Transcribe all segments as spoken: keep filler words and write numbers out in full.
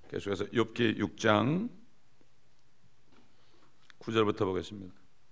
계속해서 욥기 육 장 구 절부터 보겠습니다.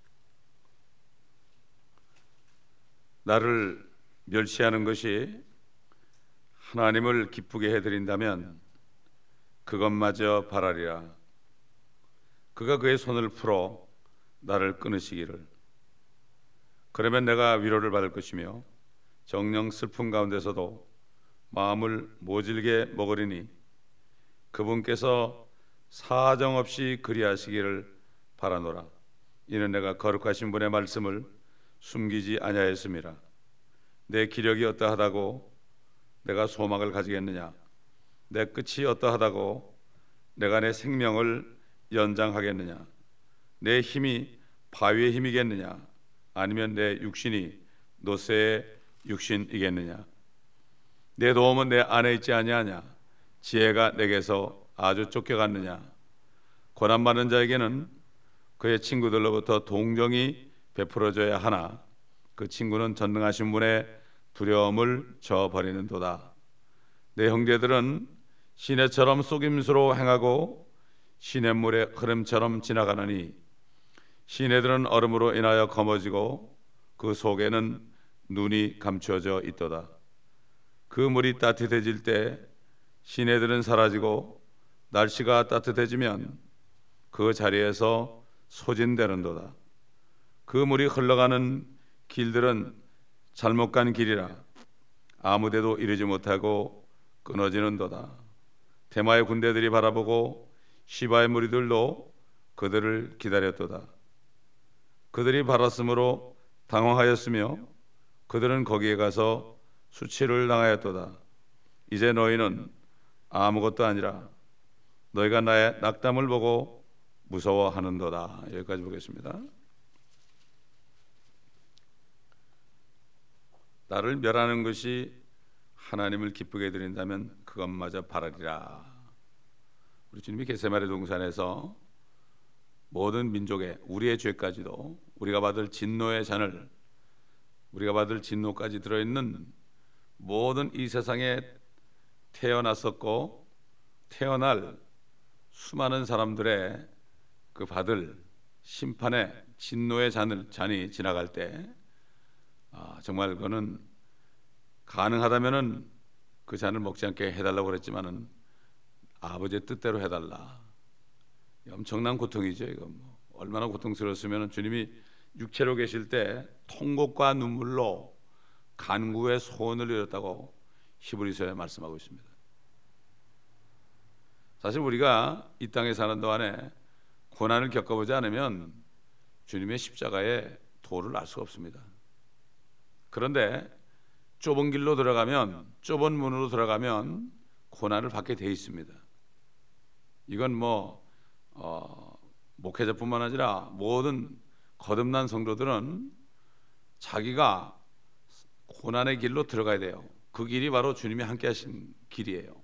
나를 멸시하는 것이 하나님을 기쁘게 해드린다면 그것마저 바라리라. 그가 그의 손을 풀어 나를 끊으시기를. 그러면 내가 위로를 받을 것이며 정녕 슬픔 가운데서도 마음을 모질게 먹으리니 그분께서 사정없이 그리하시기를 바라노라. 이는 내가 거룩하신 분의 말씀을 숨기지 아니하였음이라. 내 기력이 어떠하다고 내가 소망을 가지겠느냐? 내 끝이 어떠하다고 내가 내 생명을 연장하겠느냐? 내 힘이 바위의 힘이겠느냐? 아니면 내 육신이 노새의 육신이겠느냐? 내 도움은 내 안에 있지 아니하냐? 지혜가 내게서 아주 쫓겨갔느냐? 고난받는 자에게는 그의 친구들로부터 동정이 베풀어져야 하나 그 친구는 전능하신 분의 두려움을 저버리는도다. 내 형제들은 시내처럼 속임수로 행하고 시냇물의 흐름처럼 지나가느니 시내들은 얼음으로 인하여 검어지고 그 속에는 눈이 감추어져 있도다. 그 물이 따뜻해질 때 시내들은 사라지고 날씨가 따뜻해지면 그 자리에서 소진되는도다. 그 물이 흘러가는 길들은 잘못 간 길이라 아무데도 이르지 못하고 끊어지는도다. 테마의 군대들이 바라보고 시바의 무리들도 그들을 기다렸도다. 그들이 바랐으므로 당황하였으며 그들은 거기에 가서 수치를 당하였도다. 이제 너희는 아무것도 아니라 너희가 나의 낙담을 보고 무서워하는도다. 여기까지 보겠습니다. 나를 멸하는 것이 하나님을 기쁘게 드린다면 그것마저 바라리라. 우리 주님이 겟세마네 동산에서 모든 민족의 우리의 죄까지도 우리가 받을 진노의 잔을 우리가 받을 진노까지 들어있는 모든 이 세상에 태어났었고 태어날 수많은 사람들의 그 받을 심판의 진노의 잔을, 잔이 지나갈 때 아, 정말 그거는 가능하다면은 그 잔을 먹지 않게 해달라고 그랬지만은 아버지의 뜻대로 해달라. 엄청난 고통이죠. 이거 뭐 얼마나 고통스러웠으면 주님이 육체로 계실 때 통곡과 눈물로 간구의 소원을 이뤘다고 히브리서에 말씀하고 있습니다. 사실 우리가 이 땅에 사는 동안에 고난을 겪어보지 않으면 주님의 십자가의 도를 알 수가 없습니다. 그런데 좁은 길로 들어가면 좁은 문으로 들어가면 고난을 받게 돼 있습니다. 이건 뭐 어, 목회자뿐만 아니라 모든 거듭난 성도들은 자기가 고난의 길로 들어가야 돼요. 그 길이 바로 주님이 함께 하신 길이에요.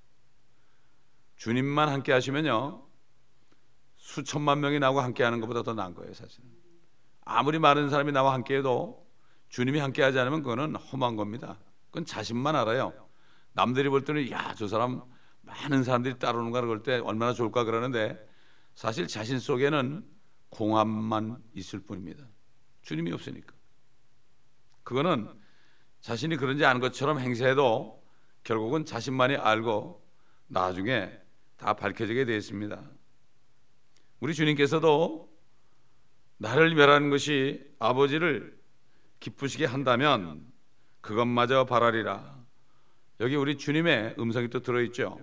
주님만 함께 하시면요 수천만 명이 나하고 함께 하는 것보다 더 나은 거예요. 사실은 아무리 많은 사람이 나와 함께 해도 주님이 함께 하지 않으면 그거는 험한 겁니다. 그건 자신만 알아요. 남들이 볼 때는 야, 저 사람 많은 사람들이 따르는가 그럴 때 얼마나 좋을까 그러는데 사실 자신 속에는 공함만 있을 뿐입니다. 주님이 없으니까. 그거는 자신이 그런지 아는 것처럼 행세해도 결국은 자신만이 알고 나중에 다 밝혀지게 되어 있습니다. 우리 주님께서도 나를 멸하는 것이 아버지를 기쁘시게 한다면 그것마저 바라리라. 여기 우리 주님의 음성이 또 들어있죠.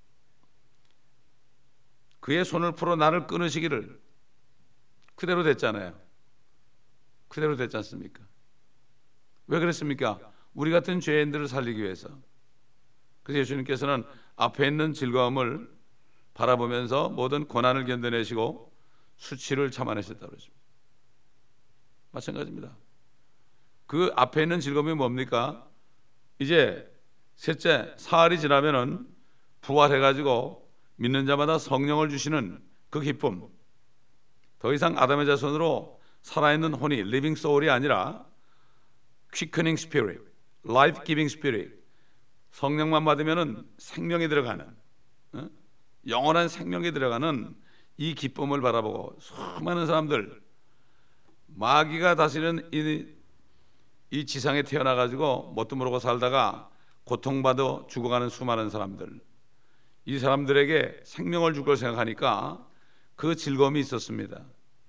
그의 손을 풀어 나를 끊으시기를. 그대로 됐잖아요. 그대로 됐지 않습니까? 왜 그랬습니까? 우리 같은 죄인들을 살리기 위해서. 그래서 예수님께서는 앞에 있는 즐거움을 바라보면서 모든 고난을 견뎌내시고 수치를 참아내셨다고 그랬습니다. 마찬가지입니다. 그 앞에 있는 즐거움이 뭡니까? 이제 셋째 사흘이 지나면은 부활해가지고 믿는 자마다 성령을 주시는 그 기쁨. 더 이상 아담의 자손으로 살아있는 혼이 living soul이 아니라 quickening spirit, life giving spirit. 성령만 받으면은 생명이 들어가는 어? 영원한 생명에 들어가는 이 기쁨을 바라보고 수많은 사람들, 마귀가 다스리는 이, 이 지상에 태어나가지고 뭣도 모르고 살다가 고통받아 죽어가는 수많은 사람들, 이 사람들에게 생명을 줄 걸 생각하니까 그 즐거움이 있었습니다.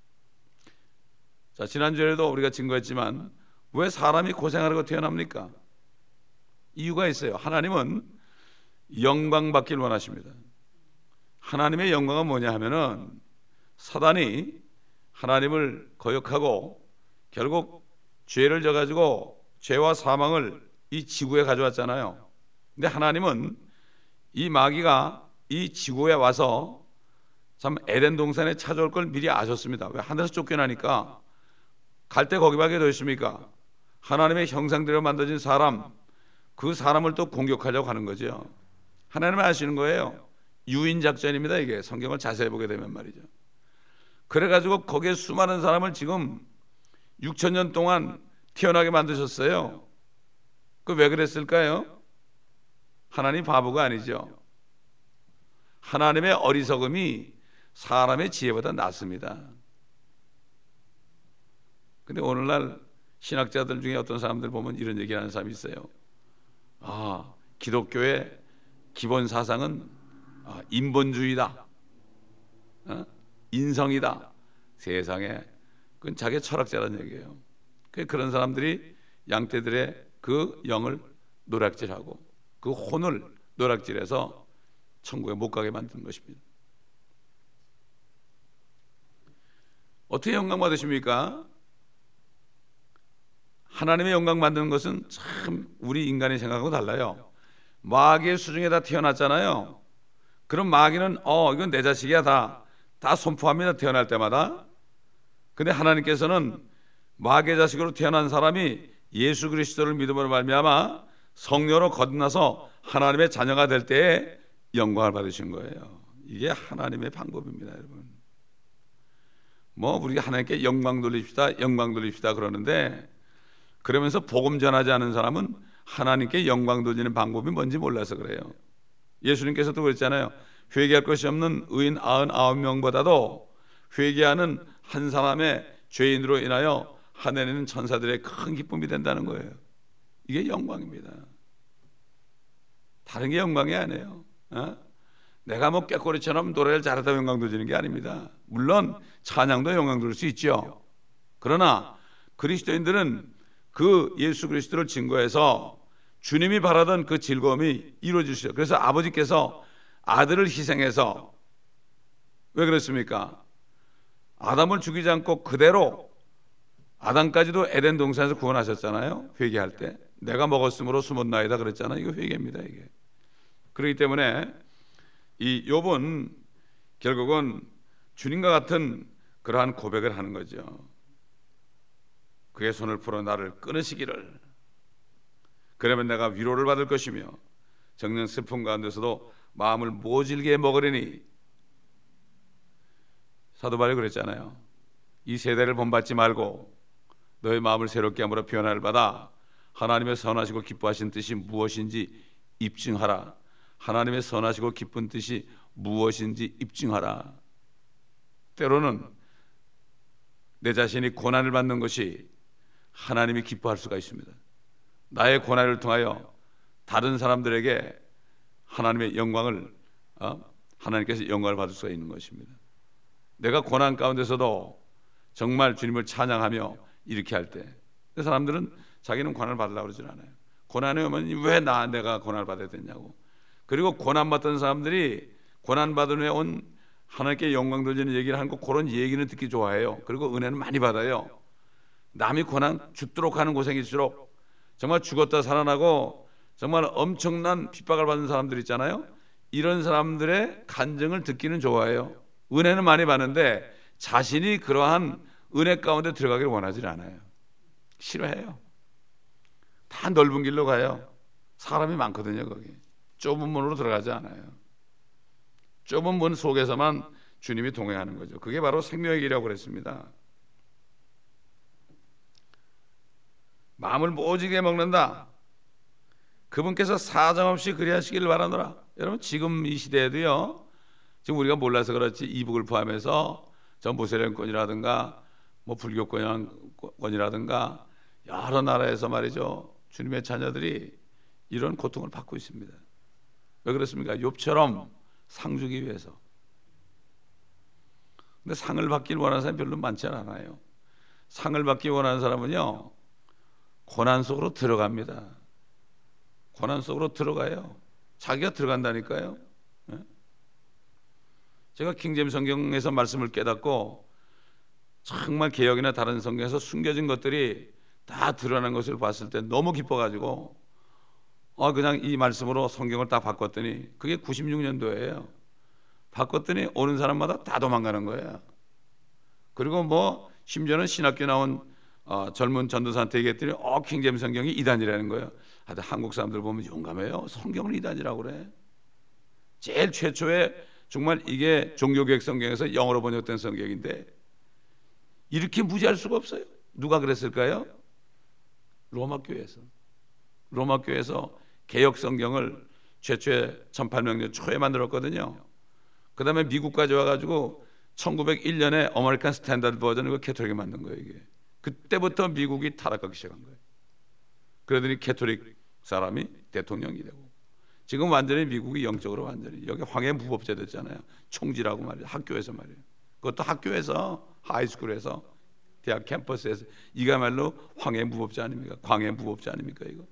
자, 지난주에도 우리가 증거했지만 왜 사람이 고생하려고 태어납니까? 이유가 있어요. 하나님은 영광 받길 원하십니다. 하나님의 영광은 뭐냐 하면은 사단이 하나님을 거역하고 결국 죄를 져가지고 죄와 사망을 이 지구에 가져왔잖아요. 근데 하나님은 이 마귀가 이 지구에 와서 참 에덴 동산에 찾아올 걸 미리 아셨습니다. 왜? 하늘에서 쫓겨나니까 갈 때 거기밖에 더 있습니까? 하나님의 형상대로 만들어진 사람, 그 사람을 또 공격하려고 하는 거죠. 하나님은 아시는 거예요. 유인 작전입니다. 이게 성경을 자세히 보게 되면 말이죠. 그래가지고 거기에 수많은 사람을 지금 육천 년 동안 태어나게 만드셨어요. 그 왜 그랬을까요? 하나님 바보가 아니죠. 하나님의 어리석음이 사람의 지혜보다 낫습니다. 근데 오늘날 신학자들 중에 어떤 사람들 보면 이런 얘기하는 사람이 있어요. 아, 기독교의 기본 사상은 아, 인본주의다, 어? 인성이다. 세상에 그건 자기 철학자라는 얘기예요. 그런 사람들이 양떼들의 그 영을 노략질하고 그 혼을 노략질해서 천국에 못 가게 만든 것입니다. 어떻게 영광 받으십니까? 하나님의 영광 받는 것은 참 우리 인간이 생각하고 달라요. 마귀의 수중에 다 태어났잖아요. 그럼 마귀는 어 이건 내 자식이야 다, 다 선포합니다. 태어날 때마다. 근데 하나님께서는 마귀의 자식으로 태어난 사람이 예수 그리스도를 믿음으로 말미암아 성령으로 거듭나서 하나님의 자녀가 될 때에 영광을 받으신 거예요. 이게 하나님의 방법입니다, 여러분. 뭐 우리가 하나님께 영광 돌립시다, 영광 돌립시다 그러는데 그러면서 복음 전하지 않은 사람은 하나님께 영광 돌리는 방법이 뭔지 몰라서 그래요. 예수님께서도 그랬잖아요. 회개할 것이 없는 의인 구십구 명보다도 회개하는 한 사람의 죄인으로 인하여 하늘에 있는 천사들의 큰 기쁨이 된다는 거예요. 이게 영광입니다. 다른 게 영광이 아니에요. 어? 내가 뭐 꾀꼬리처럼 노래를 잘하다 영광 돌리는 게 아닙니다. 물론 찬양도 영광 돌릴 수 있죠. 그러나 그리스도인들은 그 예수 그리스도를 증거해서 주님이 바라던 그 즐거움이 이루어지시죠. 그래서 아버지께서 아들을 희생해서, 왜 그랬습니까? 아담을 죽이지 않고 그대로 아담까지도 에덴 동산에서 구원하셨잖아요. 회개할 때 내가 먹었으므로 숨었나이다 그랬잖아요. 이거 회개입니다. 이게. 그렇기 때문에 이 욥은 결국은 주님과 같은 그러한 고백을 하는 거죠. 그의 손을 풀어 나를 끊으시기를, 그러면 내가 위로를 받을 것이며 정녕 슬픔 가운데서도 마음을 모질게 먹으리니. 사도 바울이 그랬잖아요. 이 세대를 본받지 말고 너의 마음을 새롭게 함으로 변화를 받아 하나님의 선하시고 기뻐하신 뜻이 무엇인지 입증하라. 하나님의 선하시고 기쁜 뜻이 무엇인지 입증하라. 때로는 내 자신이 고난을 받는 것이 하나님이 기뻐할 수가 있습니다. 나의 고난을 통하여 다른 사람들에게 하나님의 영광을 어? 하나님께서 영광을 받을 수가 있는 것입니다. 내가 고난 가운데서도 정말 주님을 찬양하며 이렇게 할 때, 그 사람들은 자기는 고난을 받으려고 그러진 않아요. 고난이 오면 왜 나 내가 고난을 받아야 되냐고. 그리고 고난 받던 사람들이 고난 받은 후에 온 하나님께 영광 돌리는 얘기를 하는 거, 그런 얘기는 듣기 좋아해요. 그리고 은혜는 많이 받아요. 남이 고난 죽도록 하는 고생일수록 정말 죽었다 살아나고 정말 엄청난 핍박을 받는 사람들 있잖아요. 이런 사람들의 간증을 듣기는 좋아해요. 은혜는 많이 받는데 자신이 그러한 은혜 가운데 들어가기를 원하지 않아요. 싫어해요. 다 넓은 길로 가요. 사람이 많거든요. 거기 좁은 문으로 들어가지 않아요. 좁은 문 속에서만 주님이 동행하는 거죠. 그게 바로 생명의 길이라고 그랬습니다. 마음을 모지게 먹는다. 그분께서 사정없이 그리하시기를 바라노라. 여러분 지금 이 시대에도요, 지금 우리가 몰라서 그렇지 이북을 포함해서 저 무슬림권이라든가 뭐 불교권이라든가 여러 나라에서 말이죠, 주님의 자녀들이 이런 고통을 받고 있습니다. 왜 그렇습니까? 욥처럼 상 주기 위해서. 근데 상을 받길 원하는 사람이 별로 많지 않아요. 상을 받기 원하는 사람은요, 고난 속으로 들어갑니다. 고난 속으로 들어가요. 자기가 들어간다니까요. 네? 제가 킹제임스 성경에서 말씀을 깨닫고 정말 개역이나 다른 성경에서 숨겨진 것들이 다 드러난 것을 봤을 때 너무 기뻐가지고 어 그냥 이 말씀으로 성경을 다 바꿨더니 그게 구십육 년도예요. 바꿨더니 오는 사람마다 다 도망가는 거예요. 그리고 뭐 심지어는 신학교 나온 어, 젊은 전도사한테 얘기했더니 어 킹제임스 성경이 이단이라는 거예요. 아, 한국 사람들 보면 용감해요. 성경을 이단이라고 그래. 제일 최초에 정말 이게 종교개혁 성경에서 영어로 번역된 성경인데 이렇게 무지할 수가 없어요. 누가 그랬을까요? 로마 교회에서. 로마 교회에서 개혁 성경을 최초에 천팔백 년 초에 만들었거든요. 그 다음에 미국까지 와가지고 천구백일 년에 아메리칸 스탠다드 버전을 캐톨릭이 만든 거예요. 이게 그때부터 미국이 타락하기 시작한 거예요. 그러더니 캐톨릭 사람이 대통령이 되고 지금 완전히 미국이 영적으로 완전히 여기 황해 무법자 됐잖아요. 총지라고 말이에요. 학교에서 말이에요. 그것도 학교에서 하이스쿨에서 대학 캠퍼스에서 이가말로 황해 무법자 아닙니까? 광해 무법자 아닙니까 이거?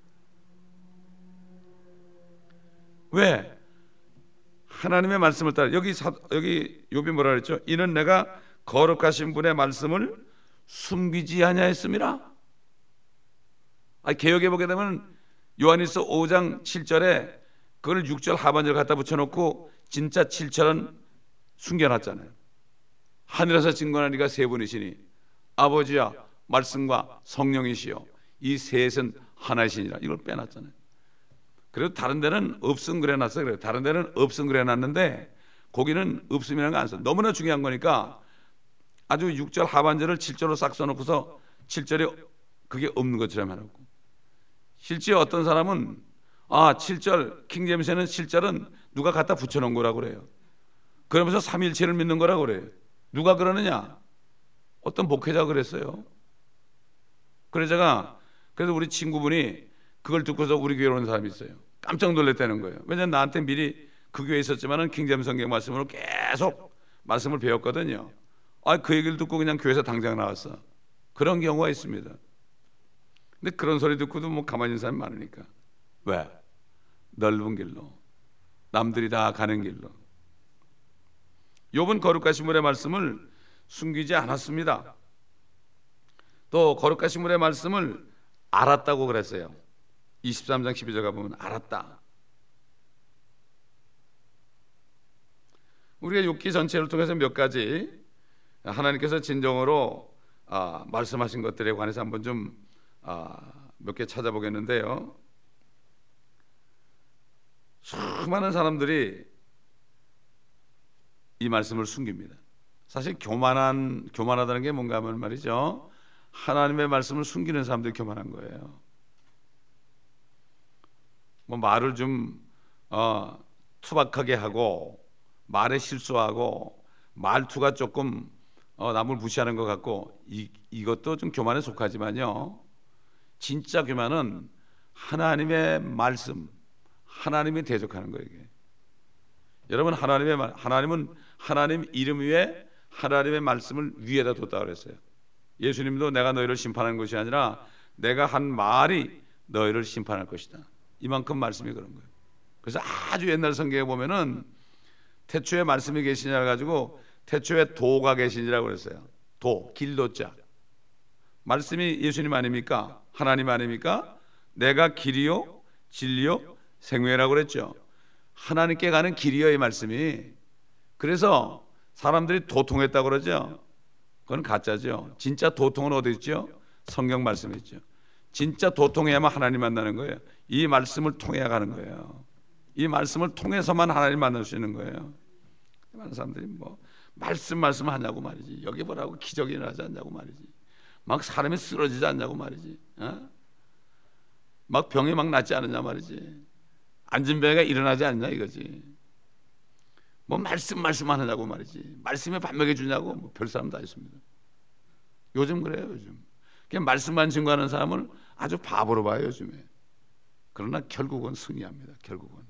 왜? 하나님의 말씀을 따라 여기 사, 여기 욥이 뭐라 그랬죠? 이는 내가 거룩하신 분의 말씀을 숨기지 아니하였음이라. 아, 개역에 보게 되면 요한일서 오 장 칠 절에 그걸 육 절 하반절 갖다 붙여놓고 진짜 칠 절은 숨겨놨잖아요. 하늘에서 증거하니가 세 분이시니 아버지와 말씀과 성령이시여 이 셋은 하나이시니라. 이걸 빼놨잖아요. 그래도 다른 데는 없음 그래놨어요. 그래요. 다른 데는 없음 그래놨는데 거기는 없음이라는 거 안 써. 너무나 중요한 거니까 아주 육 절 하반절을 칠 절로 싹 써놓고서 칠 절에 그게 없는 것처럼 해놓고 실제 어떤 사람은 아 칠 절 킹제임스에는 칠 절은 누가 갖다 붙여놓은 거라고 그래요. 그러면서 삼일체를 믿는 거라고 그래요. 누가 그러느냐? 어떤 목회자가 그랬어요. 그래서 제가 그래서 우리 친구분이 그걸 듣고서 우리 교회로 온 사람이 있어요. 깜짝 놀랐다는 거예요. 왜냐하면 나한테 미리 그 교회에 있었지만은 킹제임스 성경 말씀으로 계속 말씀을 배웠거든요. 아, 그 얘기를 듣고 그냥 교회에서 당장 나왔어. 그런 경우가 있습니다. 근데 그런 소리 듣고도 뭐 가만히 있는 사람이 많으니까. 왜? 넓은 길로 남들이 다 가는 길로. 욥은 거룩하신 분의 말씀을 숨기지 않았습니다. 또 거룩하신 분의 말씀을 알았다고 그랬어요. 이십삼 장 십이 절 가보면 알았다. 우리가 욥기 전체를 통해서 몇 가지 하나님께서 진정으로 아, 말씀하신 것들에 관해서 한번 좀 아, 몇 개 찾아보겠는데요. 수많은 사람들이 이 말씀을 숨깁니다. 사실 교만한, 교만하다는 게 뭔가 하면 말이죠, 하나님의 말씀을 숨기는 사람들이 교만한 거예요. 뭐 말을 좀 어, 투박하게 하고 말에 실수하고 말투가 조금 어, 남을 무시하는 것 같고 이, 이것도 좀 교만에 속하지만요, 진짜 교만은 하나님의 말씀, 하나님이 대적하는 거예요. 이게. 여러분, 하나님의 말, 하나님은 하나님 이름 위에 하나님의 말씀을 위에다 뒀다고 그랬어요. 예수님도 내가 너희를 심판하는 것이 아니라 내가 한 말이 너희를 심판할 것이다. 이만큼 말씀이 그런 거예요. 그래서 아주 옛날 성경에 보면은 태초에 말씀이 계시냐 가지고 태초에 도가 계시니라고 그랬어요. 도, 길도자. 말씀이 예수님 아닙니까? 하나님 아닙니까? 내가 길이요 진리요 생명이라고 그랬죠. 하나님께 가는 길이요, 이 말씀이. 그래서 사람들이 도통했다고 그러죠. 그건 가짜죠. 진짜 도통은 어디 있죠? 성경 말씀에 있죠. 진짜 도통해야만 하나님 만나는 거예요. 이 말씀을 통해야 가는 거예요. 이 말씀을 통해서만 하나님 만날 수 있는 거예요. 많은 사람들이 뭐 말씀 말씀 하냐고 말이지. 여기 뭐라고 기적이 일어나지 않냐고 말이지. 막 사람이 쓰러지지 않냐고 말이지. 어? 막 병이 막 낫지 않느냐 말이지. 앉은 병이 일어나지 않냐 이거지. 뭐 말씀 말씀 안 하냐고 말이지. 말씀에 밥 먹여주냐고 뭐 별 사람 다 있습니다. 요즘 그래요. 요즘 그냥 말씀만 증거하는 사람을 아주 바보로 봐요 요즘에. 그러나 결국은 승리합니다. 결국은.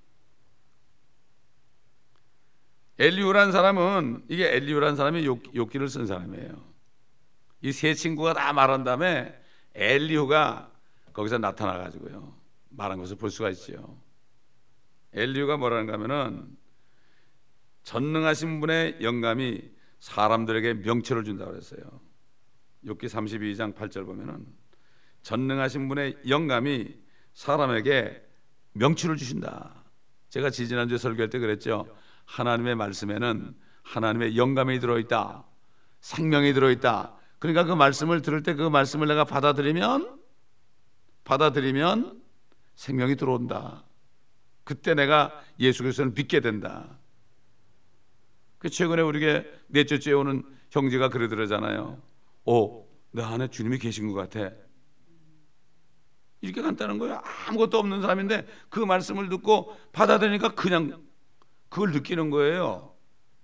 엘리후라는 사람은, 이게 엘리후라는 사람이 욥, 욥기를 쓴 사람이에요. 이 세 친구가 다 말한 다음에 엘리후가 거기서 나타나 가지고요 말한 것을 볼 수가 있죠. 엘리후가 뭐라는가 하면은, 전능하신 분의 영감이 사람들에게 명철을 준다고 그랬어요. 욥기 삼십이 장 팔 절 보면은, 전능하신 분의 영감이 사람에게 명철을 주신다. 제가 지지난주에 설교할 때 그랬죠. 하나님의 말씀에는 하나님의 영감이 들어있다, 생명이 들어있다. 그러니까 그 말씀을 들을 때 그 말씀을 내가 받아들이면 받아들이면 생명이 들어온다. 그때 내가 예수 그리스도를 믿게 된다. 그 최근에 우리에게 넷째 주에 오는 형제가 그러더라잖아요. 오, 내 안에 주님이 계신 것 같아. 이렇게 간단한 거예요. 아무것도 없는 사람인데 그 말씀을 듣고 받아들이니까 그냥 그걸 느끼는 거예요.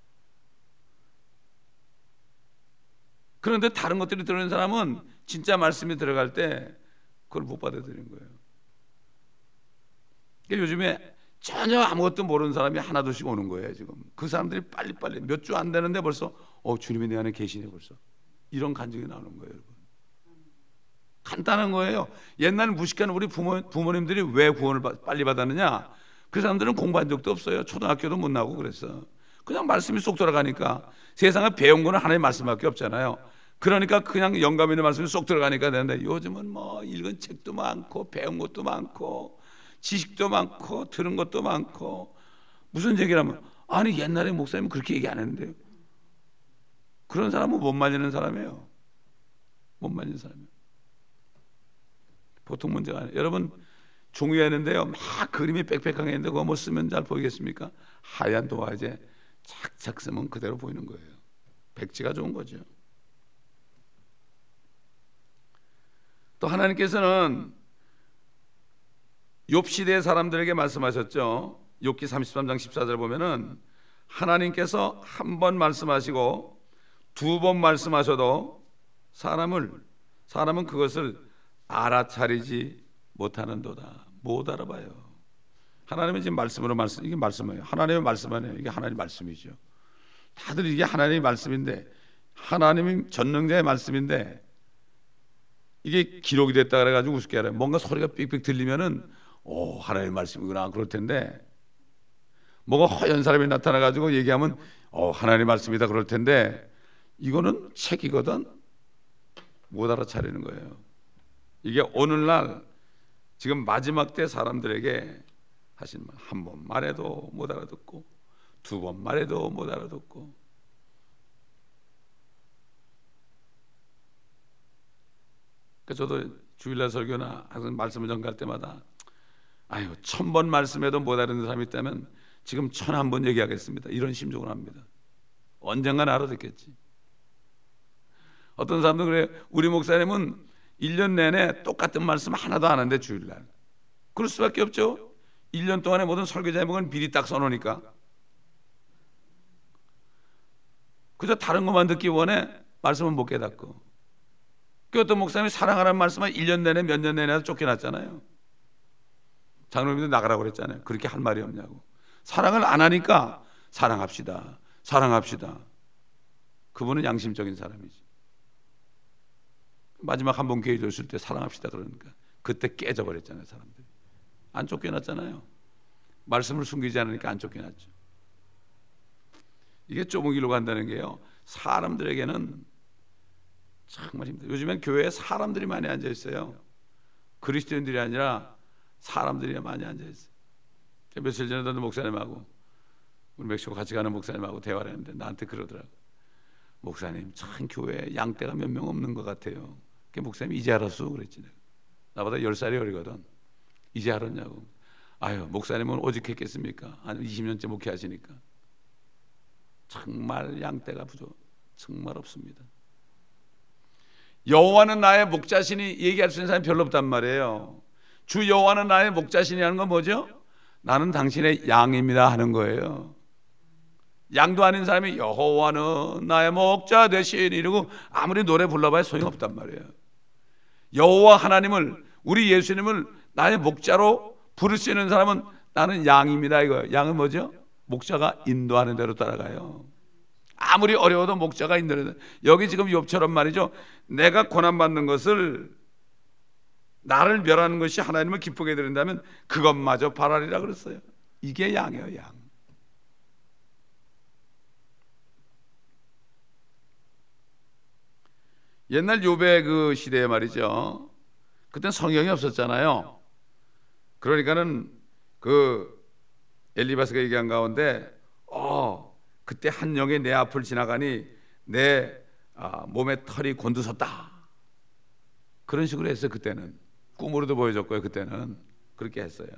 그런데 다른 것들이 들어있는 사람은 진짜 말씀이 들어갈 때 그걸 못 받아들이는 거예요. 그러니까 요즘에 전혀 아무것도 모르는 사람이 하나둘씩 오는 거예요. 지금 그 사람들이 빨리빨리 몇 주 안 되는데 벌써 어 주님이 내 안에 계시네. 벌써 이런 간증이 나오는 거예요. 여러분, 간단한 거예요. 옛날 무식한 우리 부모, 부모님들이 왜 구원을 빨리 받았느냐? 그 사람들은 공부한 적도 없어요. 초등학교도 못 나오고 그랬어. 그냥 말씀이 쏙 들어가니까. 세상에 배운 거는 하나님 말씀밖에 없잖아요. 그러니까 그냥 영감 있는 말씀이 쏙 들어가니까 되는데, 요즘은 뭐 읽은 책도 많고 배운 것도 많고 지식도 많고 들은 것도 많고. 무슨 얘기를 하면, 아니 옛날에 목사님은 그렇게 얘기 안 했는데요. 그런 사람은 못 말리는 사람이에요. 못 말리는 사람이에요. 보통 문제가 아니에요. 여러분, 종이했는데요 막 그림이 빽빽하게 있는데 그거 뭐 쓰면 잘 보이겠습니까? 하얀 도화지에 착착 쓰면 그대로 보이는 거예요. 백지가 좋은 거죠. 또 하나님께서는 욥 시대의 사람들에게 말씀하셨죠. 욥기 삼십삼 장 십사 절 보면은, 하나님께서 한 번 말씀하시고 두 번 말씀하셔도 사람을 사람은 그것을 알아차리지 못하는도다. 못 알아봐요. 하나님은 지금 말씀으로 말씀, 이게 말씀이에요. 하나님의 말씀 아니에요. 이게 하나님의 말씀이죠. 다들 이게 하나님의 말씀인데, 하나님이 전능자의 말씀인데 이게 기록이 됐다 그래가지고 우습게 알아요. 뭔가 소리가 삑삑 들리면은 오, 하나님의 말씀이구나 그럴 텐데, 뭐가 허연 사람이 나타나가지고 얘기하면 어, 하나님의 말씀이다 그럴 텐데, 이거는 책이거든. 못 알아차리는 거예요. 이게 오늘날 지금 마지막 때 사람들에게 하신 말, 한 번 말해도 못 알아듣고 두 번 말해도 못 알아듣고. 그러니까 저도 주일날 설교나 항상 말씀을 전갈 때마다, 아유 천 번 말씀해도 못 알아듣는 사람이 있다면 지금 천한 번 얘기하겠습니다. 이런 심정으로 합니다. 언젠간 알아듣겠지. 어떤 사람도 그래, 우리 목사님은 일 년 내내 똑같은 말씀 하나도 안 하는데 주일날. 그럴 수밖에 없죠. 일 년 동안의 모든 설교 제목은 미리 딱 써놓으니까. 그저 다른 것만 듣기 원해 말씀은 못 깨닫고. 그 어떤 목사님이 사랑하라는 말씀은 일 년 내내 몇 년 내내 쫓겨났잖아요. 장로님도 나가라고 그랬잖아요. 그렇게 할 말이 없냐고. 사랑을 안 하니까 사랑합시다, 사랑합시다. 그분은 양심적인 사람이지. 마지막 한 번 기회 줬을 때 사랑합시다 그러니까 그때 깨져버렸잖아요. 사람들이 안 쫓겨났잖아요. 말씀을 숨기지 않으니까 안 쫓겨났죠. 이게 좁은 길로 간다는 게요, 사람들에게는 정말 힘들어요. 요즘엔 교회에 사람들이 많이 앉아 있어요. 그리스도인들이 아니라 사람들이 많이 앉아 있어요. 며칠 전에도 목사님하고, 우리 멕시코 같이 가는 목사님하고 대화를 했는데 나한테 그러더라고. 목사님 참 교회에 양떼가 몇 명 없는 것 같아요. 그 목사님 이제 알았어 그랬지. 내가. 나보다 열 살이 어리거든. 이제 알았냐고. 아유 목사님은 오직했겠습니까? 한 이십 년째 목회하시니까. 정말 양떼가 부족, 정말 없습니다. 여호와는 나의 목자시니 얘기할 수 있는 사람이 별로 없단 말이에요. 주 여호와는 나의 목자시니 하는 건 뭐죠? 나는 당신의 양입니다 하는 거예요. 양도 아닌 사람이 여호와는 나의 목자 되시니 이러고 아무리 노래 불러봐야 소용없단 말이에요. 여호와 하나님을, 우리 예수님을 나의 목자로 부를 수 있는 사람은 나는 양입니다. 이거 양은 뭐죠? 목자가 인도하는 대로 따라가요. 아무리 어려워도 목자가 인도하는 대로. 여기 지금 욥처럼 말이죠, 내가 고난받는 것을, 나를 멸하는 것이 하나님을 기쁘게 드린다면 그것마저 바라리라 그랬어요. 이게 양이에요, 양. 옛날 욥의 그 시대에 말이죠, 그땐 성경이 없었잖아요. 그러니까는 그 엘리바스가 얘기한 가운데 어 그때 한 영이 내 앞을 지나가니 내 아, 몸에 털이 곤두섰다, 그런 식으로 했어요. 그때는 꿈으로도 보여줬고요. 그때는 그렇게 했어요.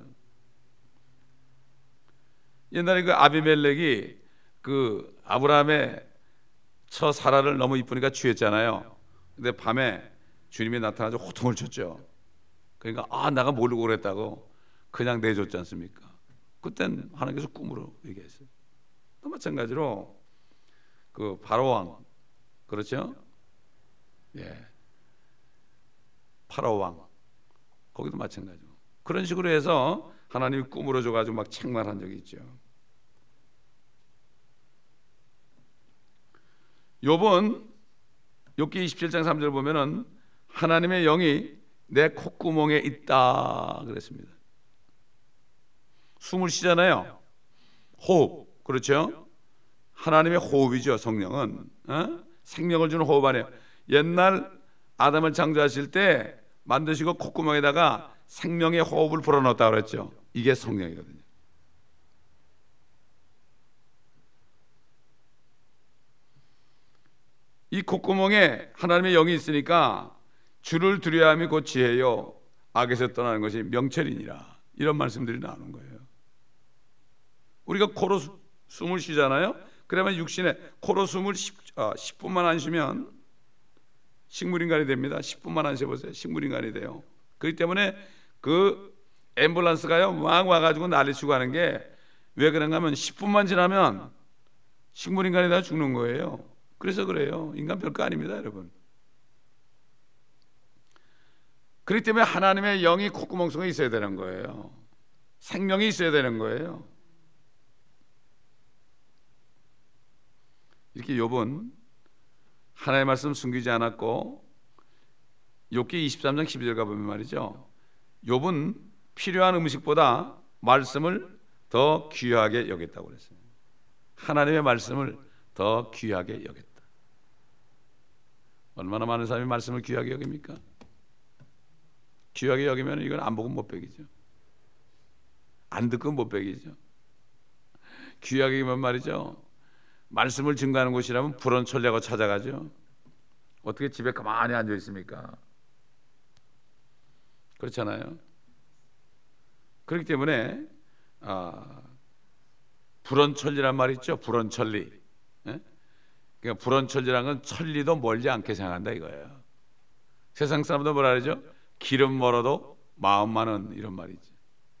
옛날에 그 아비멜렉이 그 아브라함의 처 사라를 너무 이쁘니까 취했잖아요. 근데 밤에 주님이 나타나서 호통을 쳤죠. 그러니까 아 내가 모르고 그랬다고 그냥 내줬지 않습니까? 그땐 하나님께서 꿈으로 얘기했어요. 또 마찬가지로 그 바로 왕, 그렇죠? 예, 파라오 왕, 거기도 마찬가지로 그런 식으로 해서 하나님이 꿈으로 줘가지고 막 책망한 적이 있죠. 욥은 욥기 이십칠 장 삼 절 보면은 하나님의 영이 내 콧구멍에 있다 그랬습니다. 숨을 쉬잖아요. 호흡, 그렇죠? 하나님의 호흡이죠. 성령은 어? 생명을 주는 호흡 아니에요. 옛날 아담을 창조하실 때 만드시고 콧구멍에다가 생명의 호흡을 불어넣었다 그랬죠. 이게 성령이거든요. 이 콧구멍에 하나님의 영이 있으니까 주를 두려워야 함이 곧 지혜요 악에서 떠나는 것이 명철이니라, 이런 말씀들이 나오는 거예요. 우리가 코로 수, 숨을 쉬잖아요. 그러면 육신에 코로 숨을 십, 아, 십 분만 안 쉬면 식물인간이 됩니다. 십 분만 안 쉬어보세요. 식물인간이 돼요. 그렇기 때문에 그 앰뷸런스가요 막 와가지고 난리치고 하는 게 왜 그런가 하면 십 분만 지나면 식물인간이 다 죽는 거예요. 그래서 그래요. 인간 별거 아닙니다, 여러분. 그렇기 때문에 하나님의 영이 콧구멍 속에 있어야 되는 거예요. 생명이 있어야 되는 거예요. 이렇게 욥은 하나님의 말씀 숨기지 않았고, 욥기 이십삼 장 십이 절 가보면 말이죠, 욥은 필요한 음식보다 말씀을 더 귀하게 여겼다고 그랬어요. 하나님의 말씀을 더 귀하게 여겼다. 얼마나 많은 사람이 말씀을 귀하게 여깁니까? 귀하게 여기면 이건 안 보고 못 배기죠. 안 듣고 못 배기죠. 귀하게 여기면 말이죠, 말씀을 증거하는 곳이라면 불언철ля고 찾아가죠. 어떻게 집에 가만히 앉아 있습니까? 그렇잖아요. 그렇기 때문에 아, 불언천리란 말 있죠. 불언천리. 예? 그러니까 불언천리란 건 천리도 멀지 않게 생각한다 이거예요. 세상 사람도 뭐라 그러죠? 길은 멀어도 마음만은, 이런 말이지.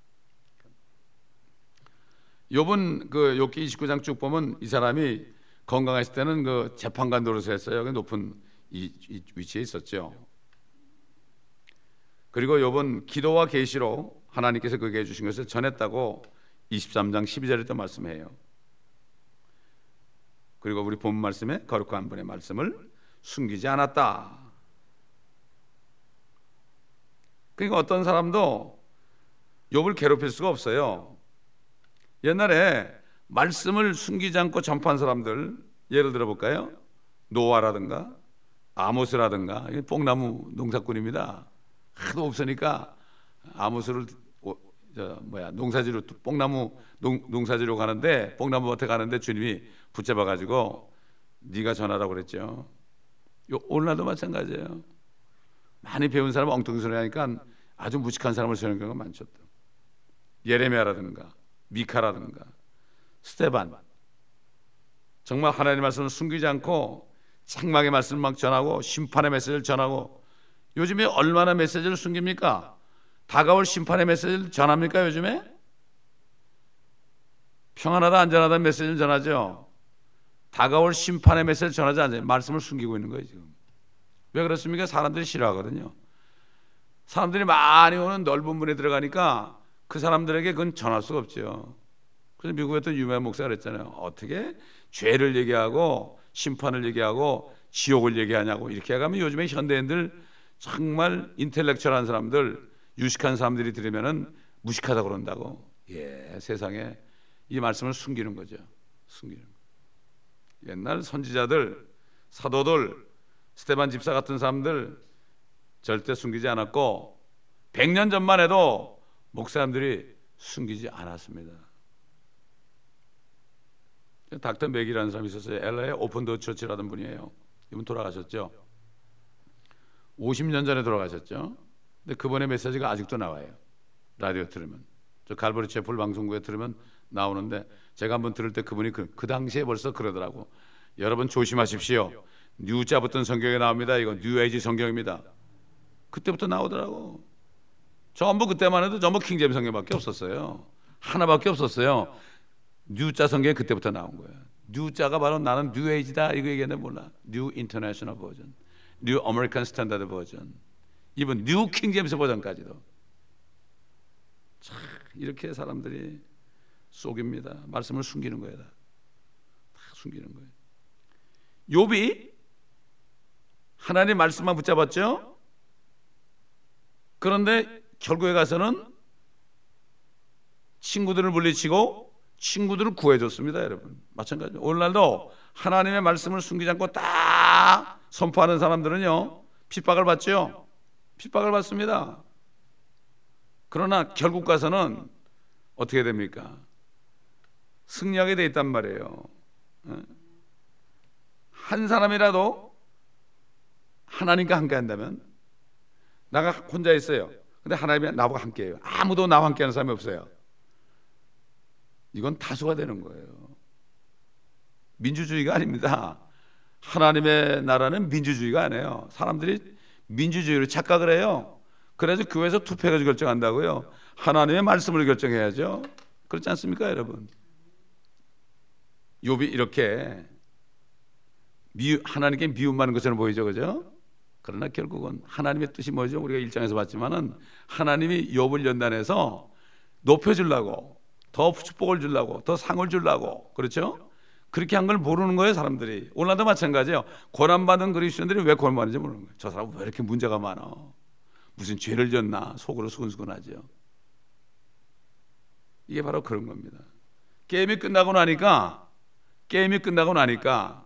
욥은 그 욥기 이십구 장 쭉 보면 이 사람이 건강했을 때는 그 재판관 노릇을 했어요. 높은 이, 이 위치에 있었죠. 그리고 욥은 기도와 계시로 하나님께서 그에게 해주신 것을 전했다고 이십삼 장 십이 절에 또 말씀해요. 그리고 우리 본 말씀에 거룩한 분의 말씀을 숨기지 않았다. 그러니까 어떤 사람도 욥을 괴롭힐 수가 없어요. 옛날에 말씀을 숨기지 않고 전파한 사람들, 예를 들어 볼까요? 노아라든가 아모스라든가, 뽕나무 농사꾼입니다. 하도 없으니까 아모스를 저 뭐야 농사지로 뽕나무 농, 농사지로 가는데, 뽕나무 밭에 가는데 주님이 붙잡아 가지고 네가 전하라고 그랬죠. 요 오늘날도 마찬가지예요. 많이 배운 사람 엉뚱소리 하니까 아주 무식한 사람을 쓰는 경우가 많죠. 예레미야라든가 미카라든가 스데반, 정말 하나님의 말씀을 숨기지 않고 책망의 말씀을 막 전하고 심판의 메시지를 전하고. 요즘에 얼마나 메시지를 숨깁니까? 다가올 심판의 메시지를 전합니까? 요즘에 평안하다 안전하다는 메시지를 전하죠. 다가올 심판의 메시지를 전하지 않아요. 말씀을 숨기고 있는 거예요 지금. 왜 그렇습니까? 사람들이 싫어하거든요. 사람들이 많이 오는 넓은 문에 들어가니까 그 사람들에게 그건 전할 수가 없죠. 그래서 미국에 어떤 유명한 목사가 그랬잖아요. 어떻게 죄를 얘기하고 심판을 얘기하고 지옥을 얘기하냐고. 이렇게 하면 요즘에 현대인들 정말 인텔렉츄얼한 사람들, 유식한 사람들이 들으면은 무식하다고 그런다고. 예, 세상에 이 말씀을 숨기는 거죠. 숨기는 거. 옛날 선지자들, 사도들, 스데반 집사 같은 사람들 절대 숨기지 않았고 백 년 전만 해도 목사님들이 숨기지 않았습니다. 닥터 맥이라는 사람이 있었어요. 엘에이 오픈도어 처치라던 분이에요. 이분 돌아가셨죠. 오십 년 전에 돌아가셨죠. 근데 그분의 메시지가 아직도 나와요. 라디오 들으면. 저 갈보리 채플 방송국에 들으면 나오는데 제가 한번 들을 때 그분이 그, 그 당시에 벌써 그러더라고. 여러분 조심하십시오. 뉴자 붙은 성경에 나옵니다. 이거 뉴에이지 성경입니다. 그때부터 나오더라고. 전부 그때만 해도 전부 킹제임스 성경밖에 없었어요. 하나밖에 없었어요. 뉴자 성경이 그때부터 나온 거예요. 뉴자가 바로 나는 뉴에이지다 이거 얘기했는데 몰라. 뉴 인터내셔널 버전, 뉴 아메리칸 스탠다드 버전, 이번 뉴 킹제임스 버전까지도. 참 이렇게 사람들이 속입니다. 말씀을 숨기는 거예요. 다, 다 숨기는 거예요. 욥이 하나님 말씀만 붙잡았죠. 그런데 결국에 가서는 친구들을 물리치고 친구들을 구해줬습니다. 여러분 마찬가지죠. 오늘날도 하나님의 말씀을 숨기지 않고 딱 선포하는 사람들은요 핍박을 받죠. 핍박을 받습니다. 그러나 결국 가서는 어떻게 됩니까? 승리하게 돼 있단 말이에요. 한 사람이라도 하나님과 함께 한다면, 나가 혼자 있어요. 근데 하나님이 나하고 함께 해요. 아무도 나와 함께 하는 사람이 없어요. 이건 다수가 되는 거예요. 민주주의가 아닙니다. 하나님의 나라는 민주주의가 아니에요. 사람들이 민주주의로 착각을 해요. 그래서 교회에서 투표해서 결정한다고요. 하나님의 말씀을 결정해야죠. 그렇지 않습니까, 여러분? 욥이 이렇게 미, 하나님께 미움받는 것처럼 보이죠, 그죠? 그러나 결국은 하나님의 뜻이 뭐죠? 우리가 일 장에서 봤지만은 하나님이 욥을 연단해서 높여주려고, 더 축복을 주려고, 더 상을 주려고, 그렇죠? 그렇게 한 걸 모르는 거예요, 사람들이. 오늘도 마찬가지예요. 고난받은 그리스도인들이 왜 고난받는지 모르는 거예요. 저 사람은 왜 이렇게 문제가 많아? 무슨 죄를 졌나? 속으로 수근수근하죠. 이게 바로 그런 겁니다. 게임이 끝나고 나니까, 게임이 끝나고 나니까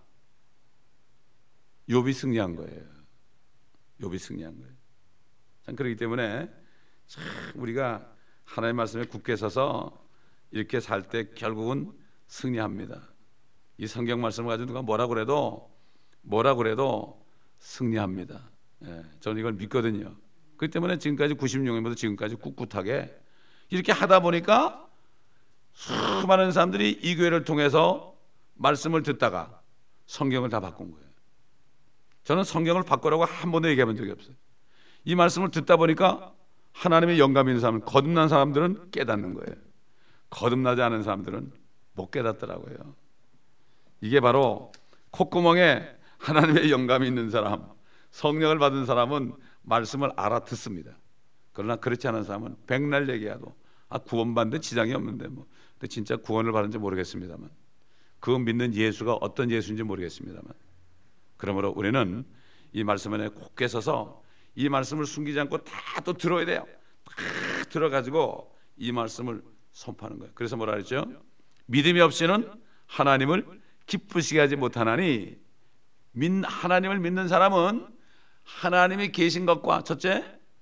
욥이 승리한 거예요. 욥이 승리한 거예요. 참 그렇기 때문에 참 우리가 하나님의 말씀에 굳게 서서 이렇게 살 때 결국은 승리합니다. 이 성경 말씀을 가지고 누가 뭐라 그래도 뭐라 그래도 승리합니다. 예, 저는 이걸 믿거든요. 그렇기 때문에 지금까지 구십육 년부터 지금까지 꿋꿋하게 이렇게 하다 보니까 수많은 사람들이 이 교회를 통해서 말씀을 듣다가 성경을 다 바꾼 거예요. 저는 성경을 바꾸라고 한 번도 얘기해 본 적이 없어요. 이 말씀을 듣다 보니까 하나님의 영감 있는 사람, 거듭난 사람들은 깨닫는 거예요. 거듭나지 않은 사람들은 못 깨닫더라고요. 이게 바로 콧구멍에 하나님의 영감이 있는 사람, 성령을 받은 사람은 말씀을 알아듣습니다. 그러나 그렇지 않은 사람은 백날 얘기해도 아 구원받는데 지장이 없는데 뭐 근데 진짜 구원을 받는지 모르겠습니다만, 그 믿는 예수가 어떤 예수인지 모르겠습니다만, 그러므로 우리는 이 말씀 안에 굳게 서서 이 말씀을 숨기지 않고 다 또 들어야 돼요. 다 들어가지고 이 말씀을 선포하는 거예요. 그래서 뭐라 그랬죠? 믿음이 없이는 하나님을 기쁘시게 하지 못하나니, 하나님을 믿는 사람은 하나님이 계신 것과 첫째,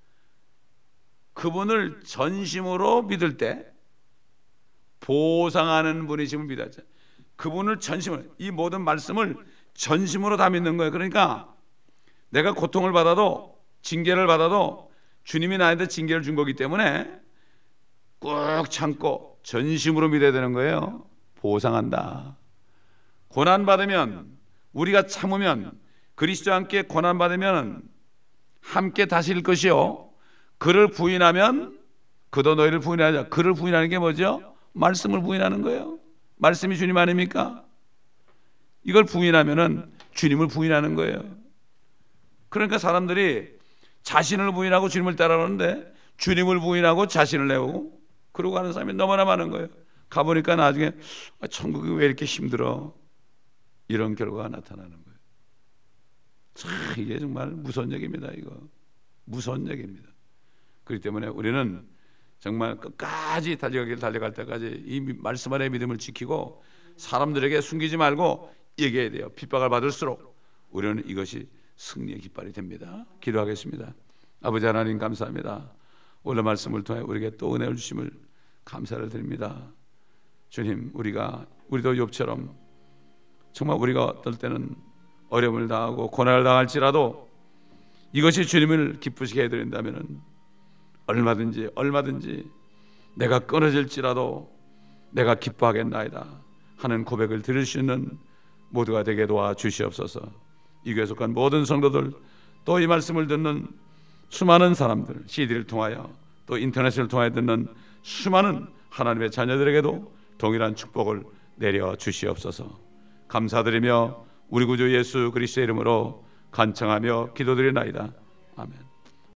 그분을 전심으로 믿을 때 보상하는 분이심을 믿었죠. 그분을 전심으로, 이 모든 말씀을 전심으로 다 믿는 거예요. 그러니까 내가 고통을 받아도, 징계를 받아도 주님이 나한테 징계를 준 거기 때문에 꾹 참고 전심으로 믿어야 되는 거예요. 보상한다. 고난 받으면, 우리가 참으면, 그리스도와 함께 고난 받으면 함께 다스릴 것이요, 그를 부인하면 그도 너희를 부인하자. 그를 부인하는 게 뭐죠? 말씀을 부인하는 거예요. 말씀이 주님 아닙니까? 이걸 부인하면은 주님을 부인하는 거예요. 그러니까 사람들이 자신을 부인하고 주님을 따라오는데 주님을 부인하고 자신을 내오고 그러고 가는 사람이 너무나 많은 거예요. 가보니까 나중에 아, 천국이 왜 이렇게 힘들어? 이런 결과가 나타나는 거예요. 참 이게 정말 무서운 얘기입니다. 이거 무서운 얘기입니다. 그렇기 때문에 우리는 정말 끝까지 달려가길 달려갈 때까지 이 말씀 안에 믿음을 지키고 사람들에게 숨기지 말고 얘기해야 돼요. 핍박을 받을수록 우리는 이것이 승리의 깃발이 됩니다. 기도하겠습니다. 아버지 하나님 감사합니다. 오늘 말씀을 통해 우리에게 또 은혜를 주심을 감사를 드립니다. 주님, 우리가 우리도 욥처럼 정말 우리가 어떨 때는 어려움을 당하고 고난을 당할지라도 이것이 주님을 기쁘시게 해드린다면 얼마든지 얼마든지 내가 끊어질지라도 내가 기뻐하겠나이다 하는 고백을 드릴 수 있는 모두가 되게 도와주시옵소서. 이 교회에 속한 모든 성도들 또 이 말씀을 듣는 수많은 사람들, 씨디를 통하여 또 인터넷을 통하여 듣는 수많은 하나님의 자녀들에게도 동일한 축복을 내려 주시옵소서. 감사드리며 우리 구주 예수 그리스도의 이름으로 간청하며 기도드리나이다. 아멘.